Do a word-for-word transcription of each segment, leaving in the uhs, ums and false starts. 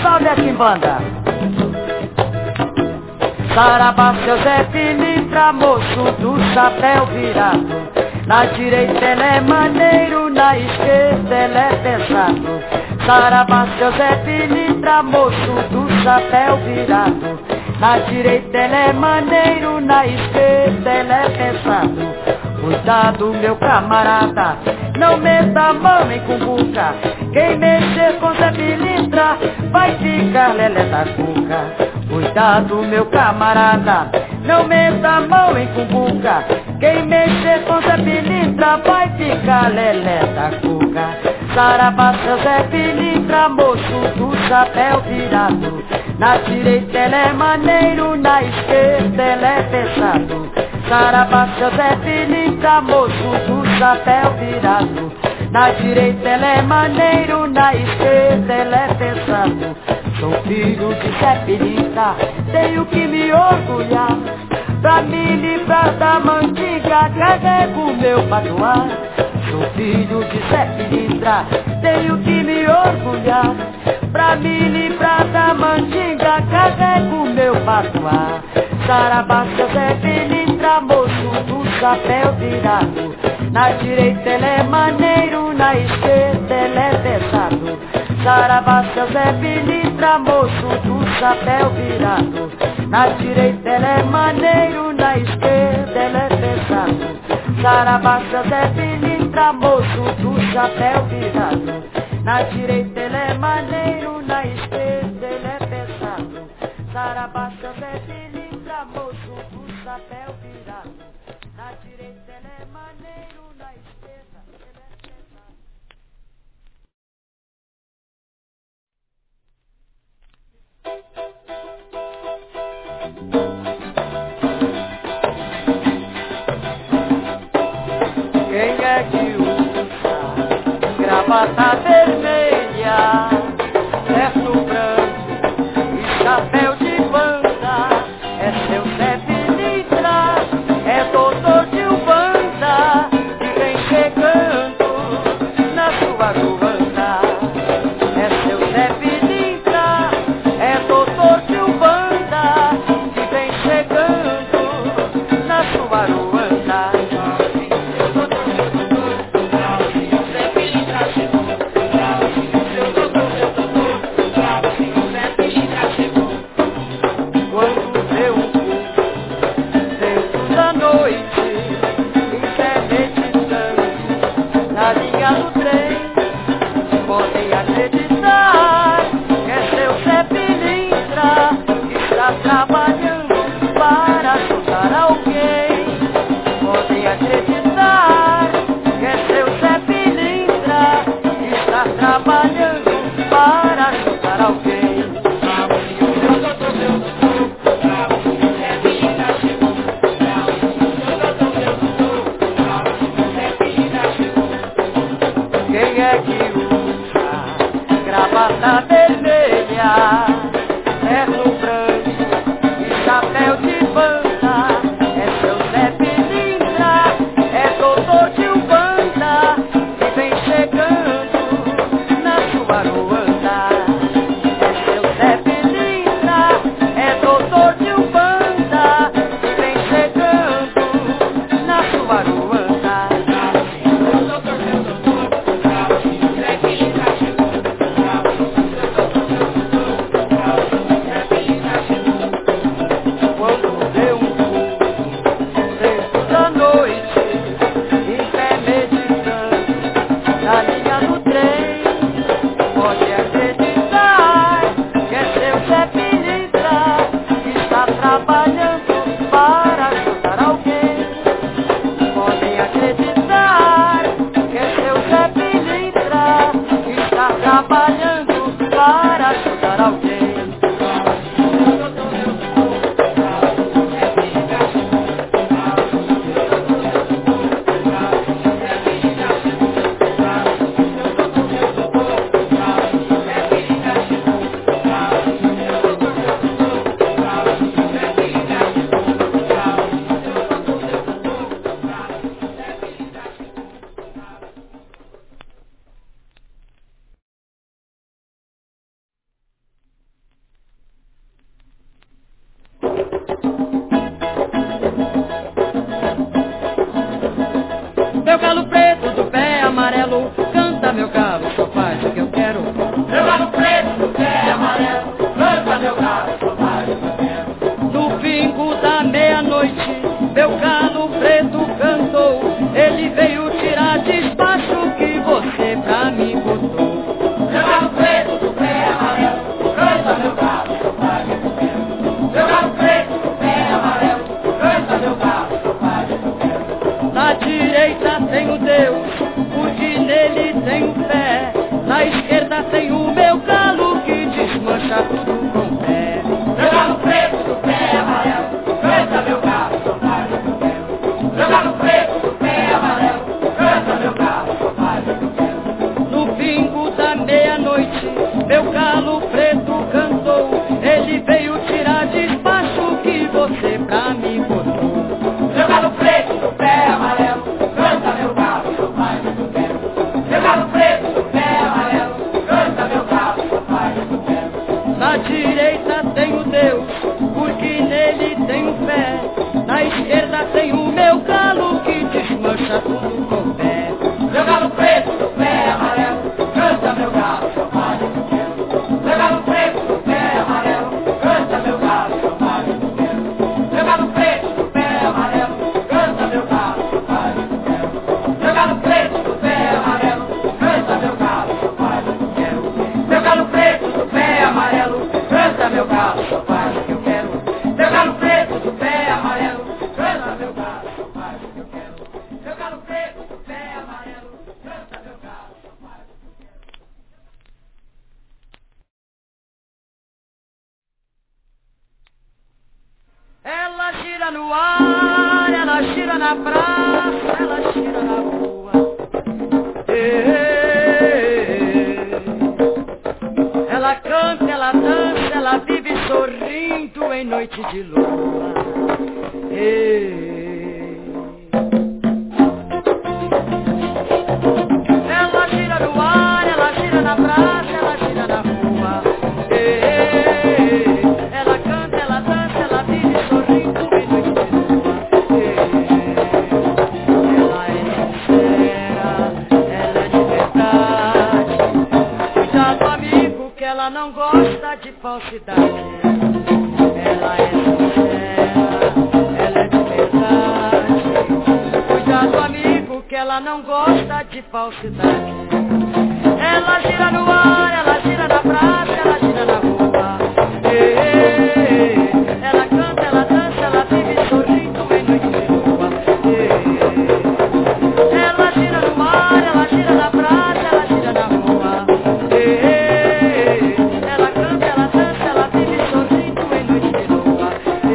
sobe aqui em banda. Saravá, seu Zé Pilintra, moço do chapéu virado. Na direita ele é maneiro, na esquerda ele é pesado. Saravá, seu Zé Pilintra, moço do chapéu virado. Na direita ele é maneiro, na esquerda ele é pesado. Cuidado, meu camarada, não meta a mão em cumbuca. Quem mexer com Zé Pilintra vai ficar lelé da cuca. Cuidado, meu camarada, não meta a mão em cumbuca. Quem mexer com Zé Pilintra vai ficar lelé da cuca. Saravá, seu Zé Pilintra, moço do chapéu virado. Na direita ele é maneiro, na esquerda ele é pesado. Saravá, seu Zé Pilintra, moço do chapéu virado. Na direita ele é maneiro, na esquerda ele é pesado. Sou filho de Zé Pilintra, tenho que me orgulhar. Pra me livrar da mandiga, carrego meu patuá. Sou filho de Zé Pilintra, tenho que me orgulhar. Pra me livrar da mandiga, carrego meu patuá. Saravá, seu Zé Pilintra, moço do chapéu virado. Na direita ele é maneiro, na esquerda ele é pesado. Saravá, seu Zé Pilintra, moço do chapéu virado. Na direita ele é maneiro, na esquerda ele é pesado. Saravá, seu Zé Pilintra, moço do chapéu virado. Na direita ele é maneiro, na esquerda ele é pesado. Saravá, seu Zé Pilintra, moço do chapéu virado. Na direita ele é maneiro, na esquerda ele é pesado. Quem é que usa gravata vermelha, terno branco e chapéu de banda? É seu Zé Pilintra, é doutor de Ubanda, que vem chegando na sua ruanda. É seu Zé Pilintra, é doutor de Ubanda, que vem chegando na sua ruanda. Trabalhando para ajudar alguém. Podem acreditar que é seu Zé Pilintra que está trabalhando para ajudar alguém. Quem é que usa gravata vermelha, terno branco, chapéu de banda? É seu Zé Pilintra, é doutor de Ubanda, que vem chegando na sua ruanda. É seu Zé Pilintra, é doutor de Ubanda, que vem chegando na sua ruanda. preto do pé amarelo, canta meu galo, só faz o que eu quero. Meu galo preto do pé amarelo, canta meu galo, só faz o que eu quero. No pingo da meia-noite, meu galo preto cantou, ele veio tirar despacho que você pra mim botou. Meu galo preto do pé amarelo, canta meu galo, só faz o que eu quero. Meu galo preto do pé amarelo, canta meu galo, só faz o que eu quero. Na direita tem o Deus, porque nele tem o pé. Na esquerda tem o meu galo que desmancha tudo com o pé. Meu galo preto do pé amarelo, canta meu galo, só faz o que eu quero. Meu galo preto do pé amarelo, canta meu galo, só faz o que eu quero. No pingo da meia-noite, meu galo preto cantou, ele veio tirar despacho que você pra mim botou. Meu galo preto do pé amarelo, canta meu galo, só faz o que eu quero. Meu galo preto do pé amarelo, canta meu galo, só faz o que eu quero. Na direita tem o Deus, porque nele tem o pé. Na esquerda tem o meu galo que desmancha tudo com o pé. Meu galo preto do pé amarelo, canta meu galo, só faz o que eu quero. Meu galo preto do pé amarelo, canta meu galo, só faz o que eu quero. Meu galo preto do pé amarelo, canta meu galo, só faz o que eu quero. Meu galo preto do pé amarelo, canta meu galo, só faz o que eu quero. Meu galo preto do pé amarelo, canta meu galo, só faz o que eu quero. Meu galo preto do pé amarelo, canta meu galo, só faz o que eu quero. Meu galo preto do pé amarelo, canta meu galo, só faz o que eu quero. Ela gira no ar, ela gira na praça, ela gira na rua. Ela canta, ela dança, ela vive sorrindo em noite de lua. Ela gira no ar, ela gira na praça, ela gira na rua. Ela canta, ela dança, ela vive sorrindo em noite de lua. Ela é sincera, ela é de verdade. Cuidado, amigo, que ela não gosta de falsidade. Ela é sincera, ela é de verdade. Cuidado, amigo, que ela não gosta de falsidade. Ela gira no ar, ela gira na praça, ela gira na rua. Ela canta, ela dança, ela vive sorrindo em noite de lua. Ela gira no ar, ela gira na praça, ela gira na rua. Ela canta, ela dança, ela vive sorrindo em noite de lua.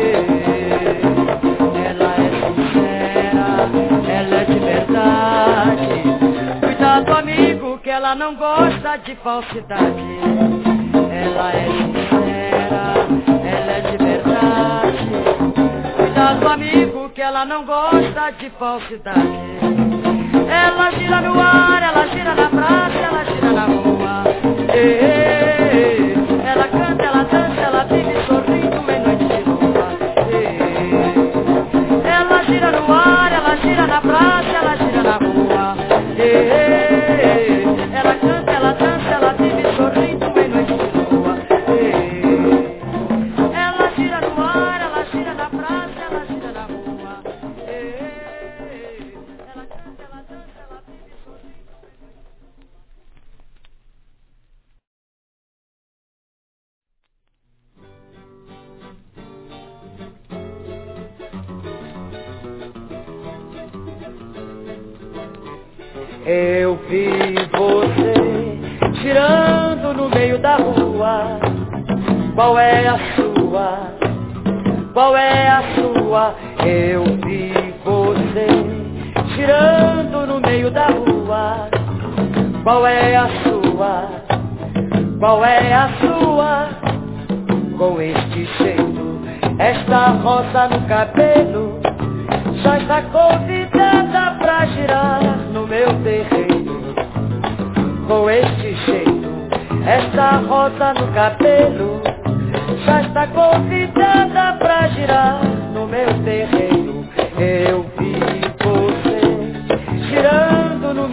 Ela é sincera, ela é de verdade. Cuidado, amigo, que ela não gosta de falsidade. Ela é sincera, ela é de verdade. Cuidado, amigo, que ela não gosta de falsidade. Ela gira no ar, ela gira na praça, ela gira na rua. Ela canta, ela dança, ela vive sorrindo em noite de lua. Ela gira no ar, ela gira na praça, ela gira na rua. Ela canta, ela dança, ela vive sorrindo em noite de lua. Ela gira no ar, ela gira na praça, ela gira na rua. Ela canta, ela dança, ela vive sorrindo em noite de lua. Eu vi você girando no meio da rua. Qual é a sua? Qual é a sua? Eu vi você girando no meio da rua. Qual é a sua? Qual é a sua? Com este jeito, esta rosa no cabelo, já está convidada pra girar no meu terreiro. Com este jeito, esta rosa no cabelo, já está convidada pra girar meu terreiro. Eu vi você girando no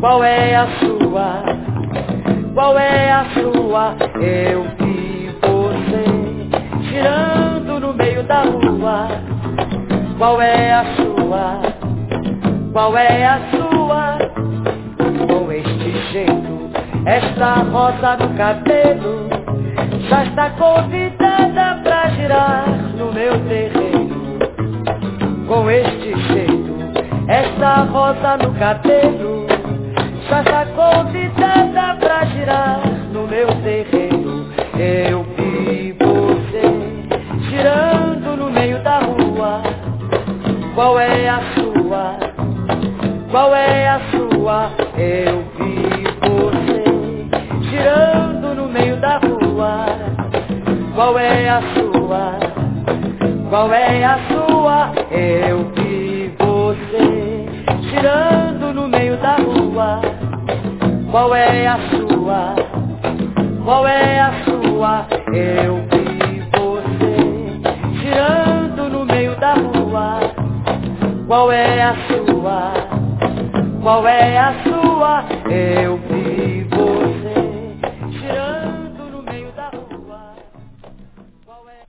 Qual é a sua? Qual é a sua? Eu vi você girando no meio da rua. Qual é a sua? Qual é a sua? Com este jeito, esta rosa no cabelo, já está convidada pra girar no meu terreno. Com este jeito, esta rosa no cabelo, já está convidada pra girar no meu terreno. Eu vi você girando no meio da rua. Qual é a sua? Qual é a sua? Eu vi você girando no meio da rua. Qual é a sua? Qual é a sua? Eu vi você girando no meio da rua. Qual é a sua? Qual é a sua? Eu vi você girando no meio da rua. Qual é a sua? Qual é a sua? Eu vi você girando no meio da rua. Qual é?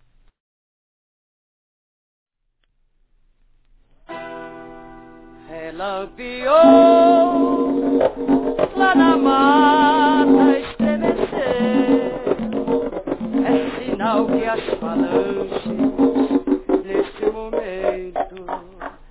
Ela piou lá na mata estremecer. É sinal que as falanges neste momento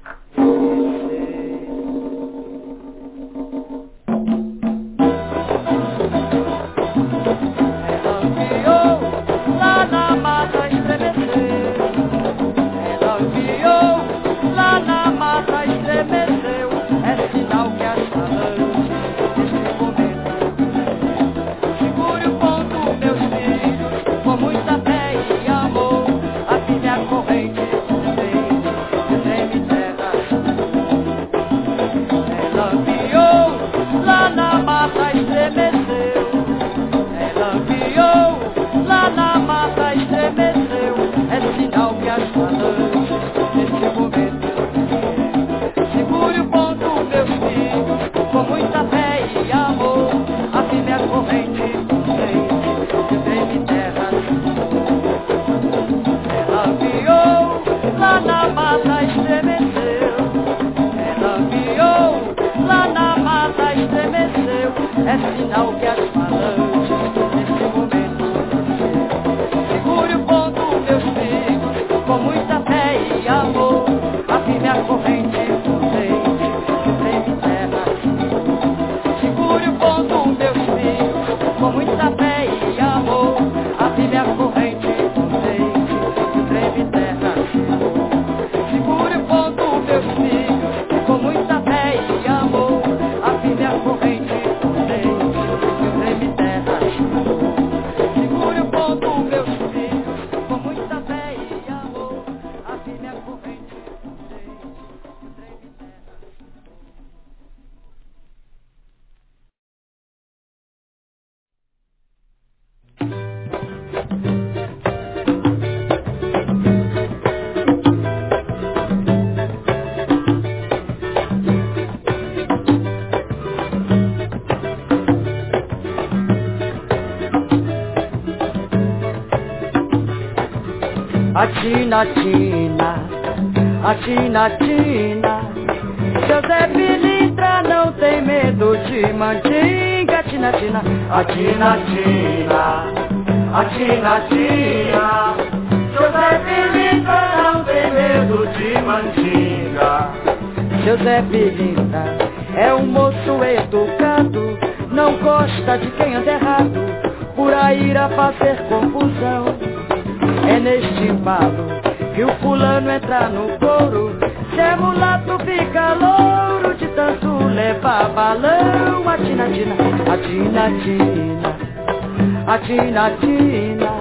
a Tina, Tina, a Tina, Tina. Seu Zé Pilintra não tem medo de mandinga. Tina, Tina, a Tina, Tina, a Tina, Tina. Seu Zé Pilintra não tem medo de mandinga. Seu Zé Pilintra é um moço educado, não gosta de quem anda errado, por aí irá fazer confusão. É neste embalo que o fulano entra no couro, se é mulato fica louro, de tanto levar balão. A Tina, Tina, a Tina, Tina, a Tina, Tina.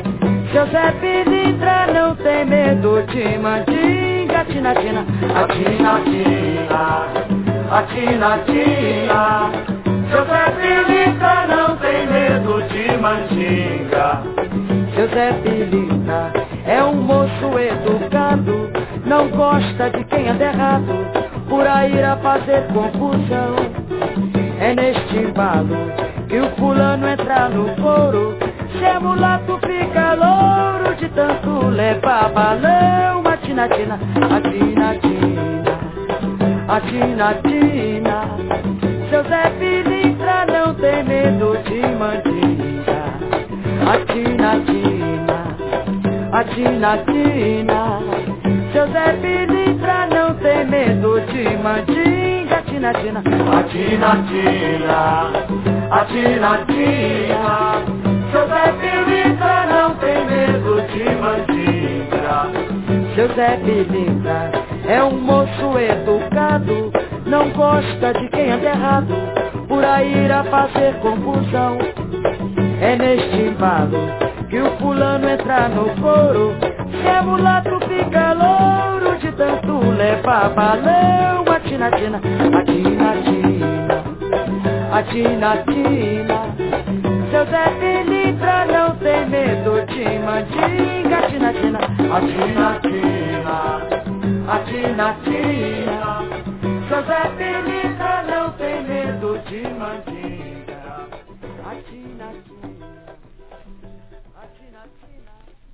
Seu Zé Pilintra não tem medo de mandinga. Tina, Tina, a Tina, Tina, a Tina, Tina. Seu Zé Pilintra não tem medo de mandinga. Seu Zé Pilintra é um moço educado, não gosta de quem anda errado, por aí irá fazer confusão. É neste embalo que o fulano entra no coro. Se é mulato fica louro de tanto levar balão. Atina, tina, atina, tina, atina, tina. Seu Zé Pilintra não tem medo de mandinga. Atina, tina, atina, tina. Seu Zé Pilintra não tem medo de mandinga. Atina, tina, atina, tina, atina, tina. Seu Zé Pilintra não tem medo de mandinga. Seu Zé Pilintra é um moço educado, não gosta de quem anda errado, por aí irá fazer confusão. É neste embalo que o fulano entra no coro. Se é mulato fica louro de tanto levar balão. Atina, tina, atina, tina, atina, tina. Seu Zé Pilintra não tem medo de mandinga. Atina, tina, atina, tina, atina, tina. Seu Zé Pilintra não tem medo de mandinga. Atina, tina, atina, tina.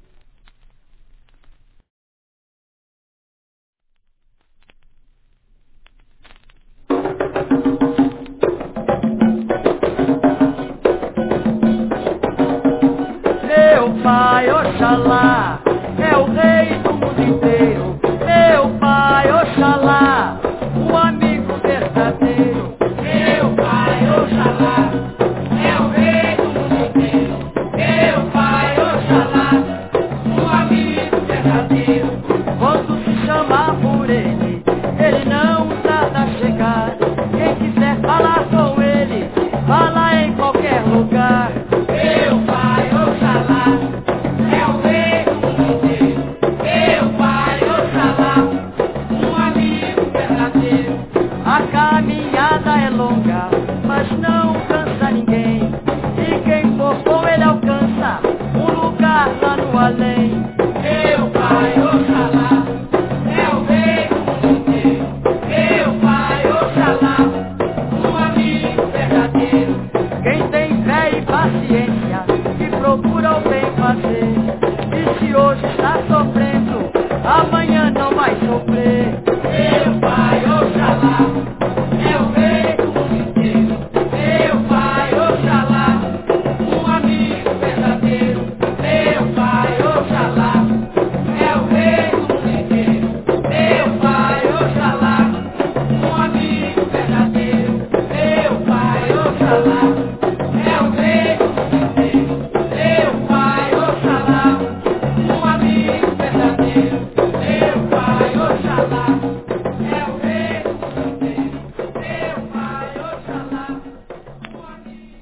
Meu pai, Oxalá, é o rei do mundo inteiro. Meu pai, Oxalá, o amigo verdadeiro. Meu pai, Oxalá, é o rei do mundo inteiro. Meu pai, Oxalá, o amigo verdadeiro. Quando se chamar por ele, ele não tarda a chegar. Quem quiser falar com ele, fala em qualquer lugar. Meu pai, Oxalá, é o rei do mundo inteiro. Meu pai, Oxalá, um amigo verdadeiro. A caminhada é longa, mas não cansa ninguém. E quem for com ele alcança um lugar lá no além. Meu pai, Oxalá, é o rei do mundo inteiro. Meu pai, Oxalá, um amigo verdadeiro. Quem tem fé e paciência e procura o bem fazer, e se hoje está sofrendo, amanhã não vai sofrer. Meu pai, Oxalá, é o rei do mundo inteiro. Meu pai, Oxalá, um amigo verdadeiro. Meu pai, Oxalá, é o rei do mundo inteiro. Meu pai, Oxalá, um amigo verdadeiro. Meu pai, Oxalá, é o rei do mundo inteiro. Meu pai, Oxalá, um amigo verdadeiro. Meu pai, Oxalá, é o rei do mundo inteiro. Meu pai, Oxalá, um amigo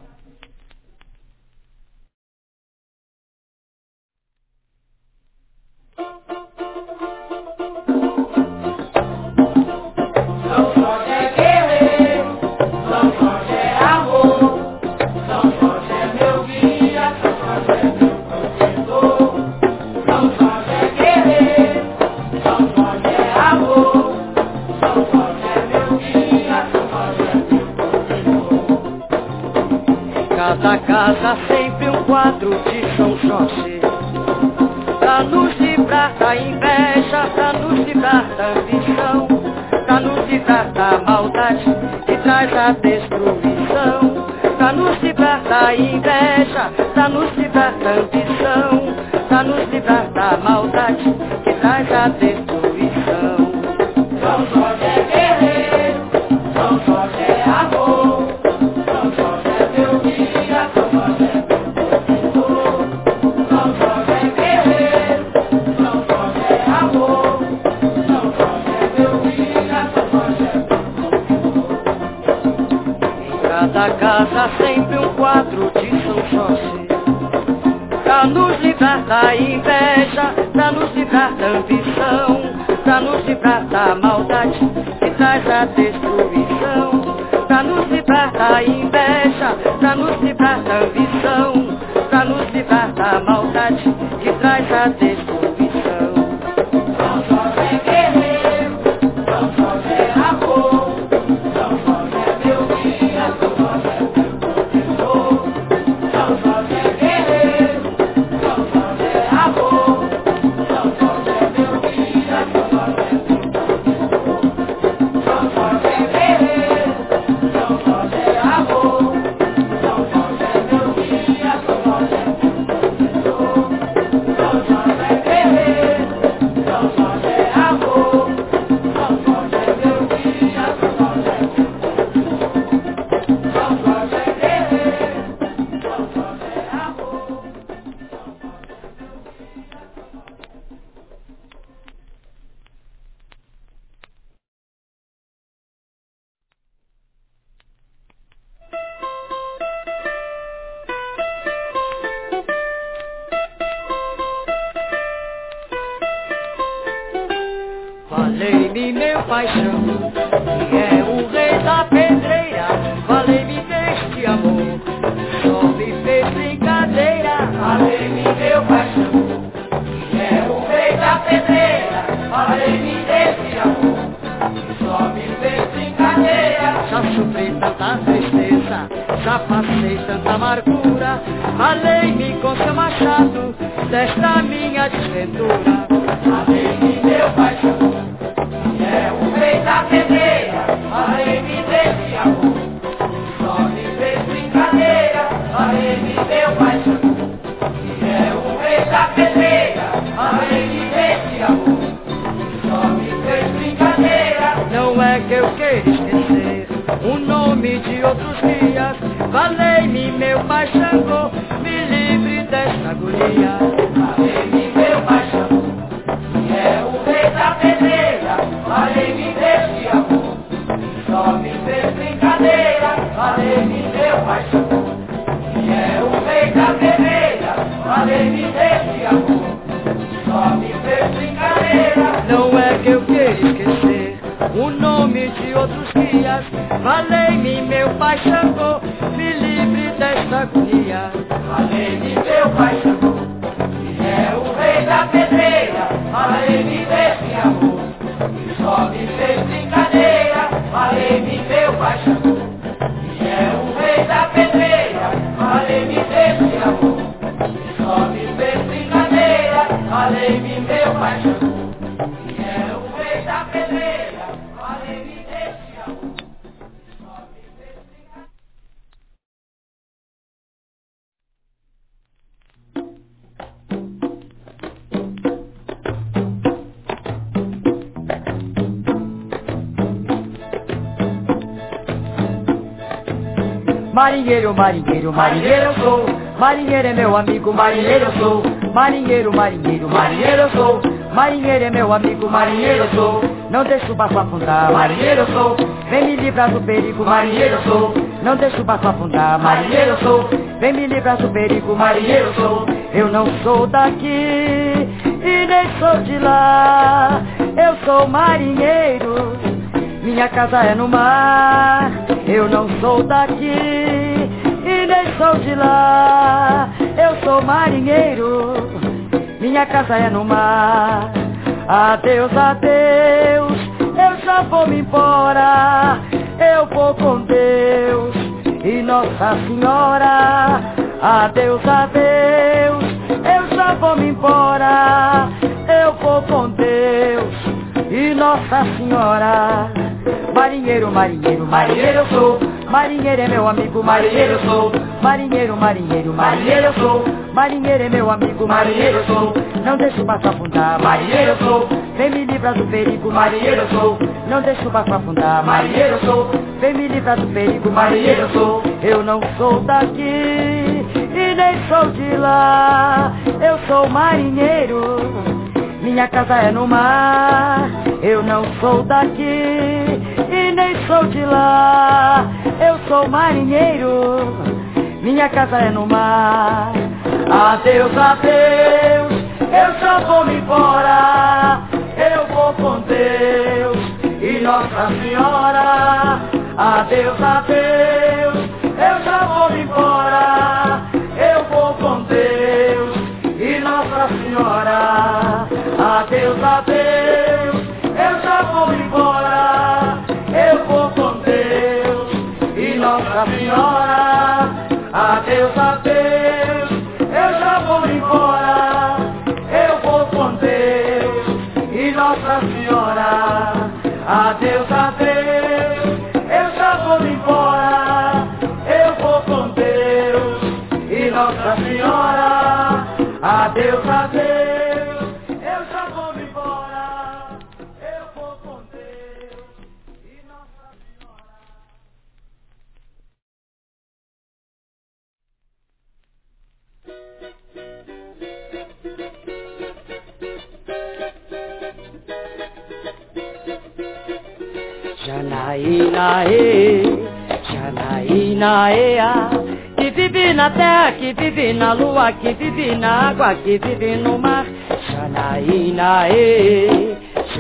São Jorge é guerreiro, São Jorge é amor, São Jorge é meu guia, São Jorge é meu protetor. São Jorge é guerreiro, São Jorge é amor, São Jorge é meu guia, São Jorge é meu protetor. Em cada casa sempre um quadro de São Jorge, pra nos livrar da inveja, pra nos livrar da ambição, pra nos livrar da maldade que traz a destruição, pra nos livrar da inveja, pra nos livrar da ambição, pra nos livrar da maldade que traz a destruição. São Jorge é guerreiro, São Jorge é amor, São Jorge é meu guia, São Jorge é meu protetor. São Jorge é guerreiro, São Jorge é amor, São Jorge é meu guia, São Jorge é meu protetor. Em cada casa sempre um quadro de São Jorge, pra nos livrar da inveja, pra nos livrar da ambição, pra nos livrar da maldade que traz a destruição, pra nos livrar da inveja, pra nos livrar da ambição, pra nos livrar da maldade que traz a destruição. São Jorge é guerreiro, São Jorge é amor, São Jorge é meu guia, paixão, que é o rei da pedreira. Falei-me deste amor, só me fez brincadeira. Falei-me meu paixão, que é o rei da pedreira. Falei-me deste amor, que só me fez brincadeira. Já sofri tanta tristeza, já passei tanta amargura. Falei-me com seu machado desta minha desventura. Falei-me meu paixão, que é o rei da pedreira. Falei-me deste amor, que só me fez brincadeira. Falei-me meu paixão, que é o rei da pedreira. Falei-me deste amor, que só me fez brincadeira. Não é que eu queira esquecer o nome de outros dias. Falei-me meu pai Xangô, me livre desta agonia. Falei-me meu paixão, que é o rei da pedreira. Falei-me deste amor, que só me fez brincadeira. Falei-me meu paixão, que é o rei da pedreira. Falei-me deste amor, que só me fez brincadeira. Não é que eu queira esquecer o nome de outros dias. Falei-me meu pai Xangô, me livre desta agonia. Falei-me meu paixão, que é o rei da pedreira. Falei-me deste amor, que só me fez brincadeira. Falei-me meu paixão, que é o rei da pedreira. Falei-me deste amor, que só me fez brincadeira. Falei-me meu paixão, que é o rei da pedreira. Falei-me deste amor, que só me fez brincadeira. Marinheiro, marinheiro, marinheiro eu sou. Marinheiro é meu amigo, marinheiro eu sou. Marinheiro, marinheiro, marinheiro eu sou. Marinheiro é meu amigo, marinheiro eu sou. Não deixo o barco afundar, marinheiro eu sou. Vem me livrar do perigo, marinheiro eu sou. Não deixo o barco afundar, marinheiro eu sou. Vem me livrar do perigo, marinheiro eu sou. Eu não sou daqui e nem sou de lá. Eu sou marinheiro, minha casa é no mar. Eu não sou daqui e nem sou de lá. Eu sou marinheiro, minha casa é no mar. Adeus, adeus, eu já vou me embora. Eu vou com Deus e Nossa Senhora. Adeus, adeus, eu já vou me embora. Eu vou com Deus e Nossa Senhora. Marinheiro, marinheiro, marinheiro eu sou. Marinheiro é meu amigo, marinheiro eu sou. Marinheiro, marinheiro, marinheiro eu sou. Marinheiro é meu amigo, marinheiro eu sou. Não deixo o barco afundar, marinheiro eu sou. Vem me livrar do perigo, marinheiro eu sou. Não deixo o barco afundar, marinheiro eu sou. Vem me livrar do perigo, marinheiro eu sou. Eu não sou daqui e nem sou de lá. Eu sou marinheiro, minha casa é no mar. Eu não sou daqui e nem sou de lá. Eu sou marinheiro, minha casa é no mar. Adeus, adeus, eu já vou me embora. Eu vou com Deus e Nossa Senhora. Adeus, adeus, eu já vou me embora. Eu vou com Deus e Nossa Senhora. Adeus, adeus, eu já vou me embora. Eu vou com Deus e Nossa Senhora. Adeus, adeus, eu já vou me embora. Eu vou com Deus e Nossa Senhora. Adeus, adeus, eu já vou me embora. Eu vou com Deus e Nossa Senhora. Adeus, adeus, eu já vou me embora. Eu vou com Deus e Nossa Senhora. Janaínaê, Janaínaea, que vive na terra, que vive na lua, que vive na água, que vive no mar. Janaínaê,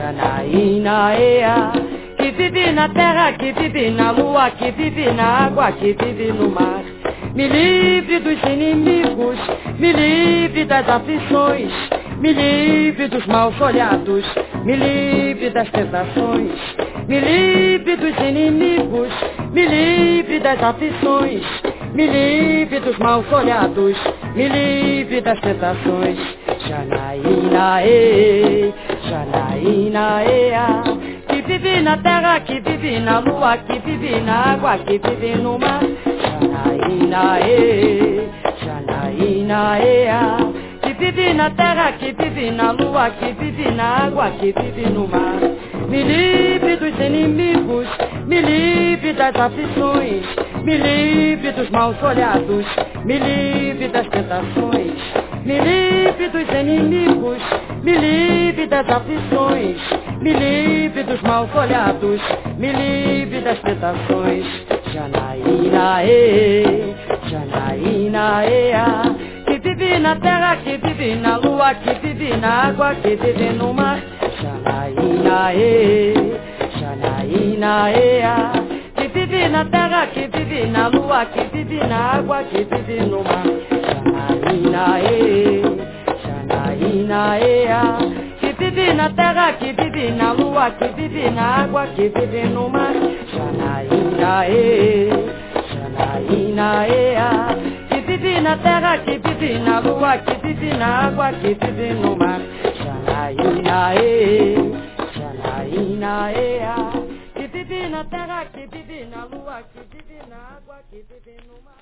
Janaína, ea, que vive na terra, que vive na lua, que vive na água, que vive no mar. Me livre dos inimigos, me livre das aflições, me livre dos maus olhados, me livre das tentações, me livre dos inimigos, me livre das aflições, me livre dos maus olhados, me livre das tentações. Janaína, e, Janaína, ea, que vive na terra, que vive na lua, que vive na água, que vive no mar. Janaína, e, Janaína, ea, que vive na terra, que vive na lua, que vive na água, que vive no mar. Me livre dos inimigos, me livre das aflições, me livre dos maus olhados, me livre das tentações, me livre dos inimigos, me livre das aflições, me livre dos maus olhados, me livre das tentações. Janaína, e, Janaína, ea, que vive na terra, que vive na lua, que vive na água, que vive no mar. Janaína, e, Janaína, ea, que vive na terra, que vive na lua, que vive na água, que vive no mar. Janaína, e, Janaína, ea, que vive na terra, que vive na lua, que vive na água, que vive no mar. Janaína, e, Janaína, ea, que vive na terra, que vive na lua, que vive na água, que vive no mar. Janaína, e, Janaína, ea, que vive na terra, que vive na lua, que vive na água, que vive no mar.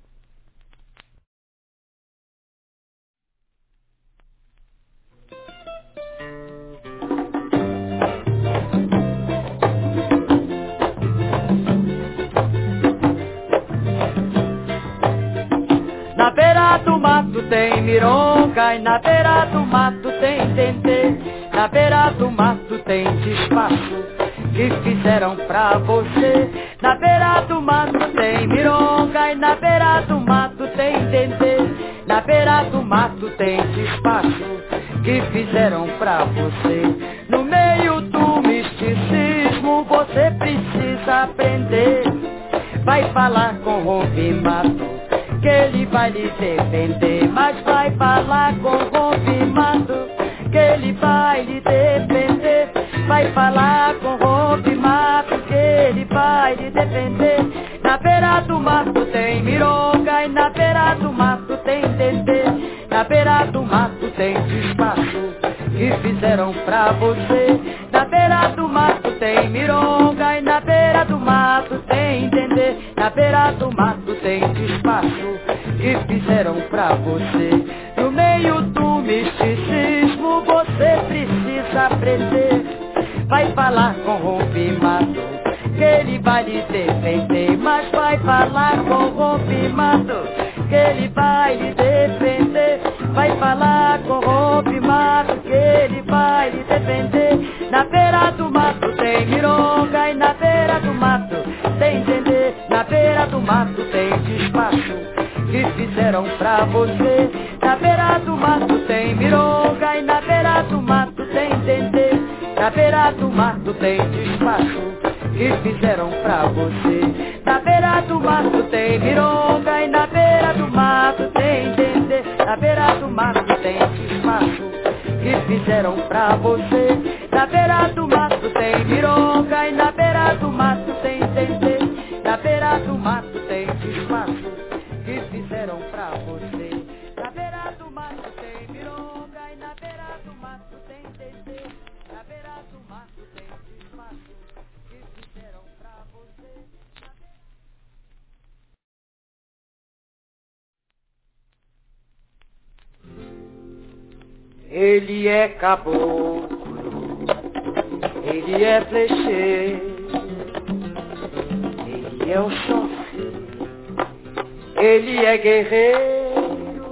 Na beira do mato tem mironga e na beira do mato tem dendê. Na beira do mato tem despacho que fizeram pra você. Na beira do mato tem mironga e na beira do mato tem dendê. Na beira do mato tem despacho que fizeram pra você. No meio do misticismo você precisa aprender. Vai falar com o Rompimato que ele vai lhe defender, mas vai falar com o Rompimato que ele vai lhe defender. Vai falar com o Rompimato que ele vai lhe defender. Na beira do mato tem mironga e na beira do mato tem dendê. Na beira do mato tem despacho que fizeram pra você. Na beira do mato tem mironga e na beira do mato tem dendê. Na beira do mato tem despacho que fizeram pra você. No meio do misticismo você precisa aprender. Vai falar com o Rompimato que ele vai lhe defender. Mas vai falar com o Rompimato que ele vai lhe defender. Vai falar com o Rompimato que ele vai lhe defender. Na beira do mato tem mironga e na beira do mato tem dendê. Na beira do mato tem despacho que fizeram pra você. Na beira do mato tem mironga e na beira do mato tem dendê. Na beira do mato tem despacho que fizeram pra você. Na beira do mato tem mironga e na beira do mato tem dendê. Na beira do mato tem despacho que fizeram pra você. Na beira do mato tem mironga e na beira do mato tem dendê. Na beira do mato tem despacho que fizeram pra você. Na beira do mato tem mironga e na beira do mato tem dendê. Na beira do mato tem despacho que fizeram pra você. Ele é caboclo, ele é flecheiro, ele é o chofre, ele é guerreiro,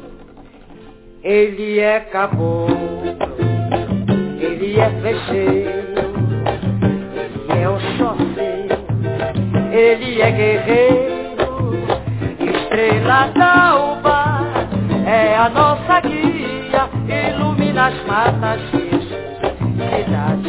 ele é caboclo, ele é flecheiro, ele é o chofre, ele é guerreiro, estrela d'alva é a nossa guia, ilumina as matas, cidade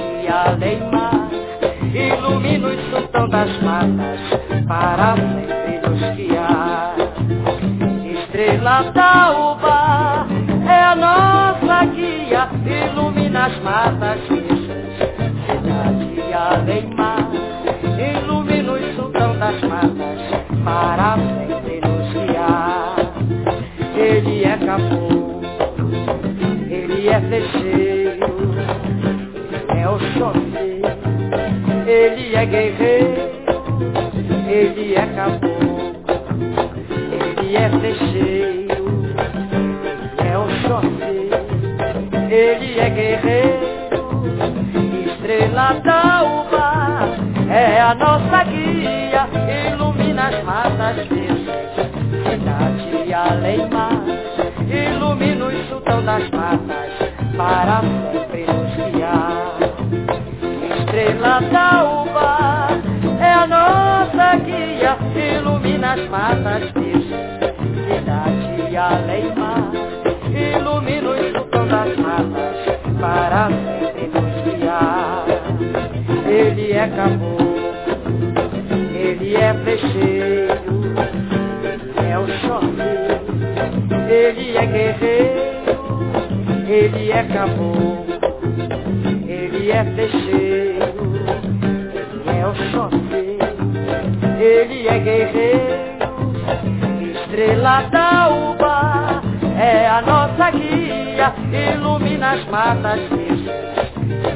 além-mar, ilumina o sultão das matas, para sempre nos guiar. Estrela d'alva é a nossa guia, ilumina as matas, cidade além-mar, ilumina o sultão das matas, para sempre nos guiar. Ele é caboclo, ele é flecheiro, é o chofer, ele é guerreiro, ele é caboclo, ele é flecheiro, é o chofer, ele é guerreiro, estrela d'alva é a nossa guia, ilumina as matas verdes, cidade além-mar, ilumina o sultão das matas, para sempre nos guiar. Estrela d'alva é a nossa guia, ilumina as matas verdes, cidade além-mar, ilumina o sultão das matas, para sempre nos guiar. Ele é caboclo, ele é flecheiro, é o chofer, ele é guerreiro, ele é caboclo, ele é flecheiro, é o chofer, ele é guerreiro, estrela d'alva é a nossa guia, ilumina as matas verdes,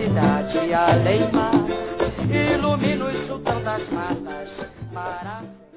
cidade além-mar, ilumina o sultão das matas, para